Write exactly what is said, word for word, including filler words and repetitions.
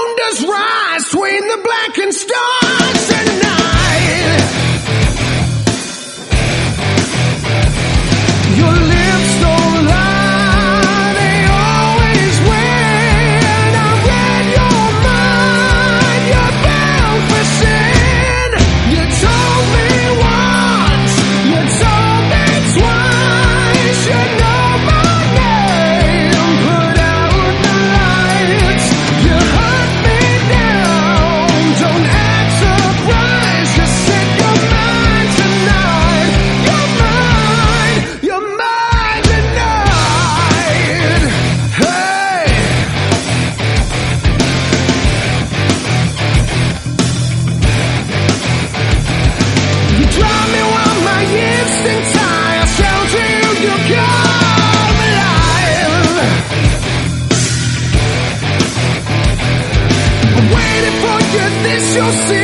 moon does rise between the blackened stars tonight. Your lips don't lie, they always win. I read your mind, you're bound for sin. You told me once, you told me twice. You know my name, put out the lights. You hunt me down, don't act surprised. You said you're mine tonight. You're mine, you're mine tonight. Hey. You drive me while my instincts high. I shelter you, you come alive. I'm waiting for you, this you'll see.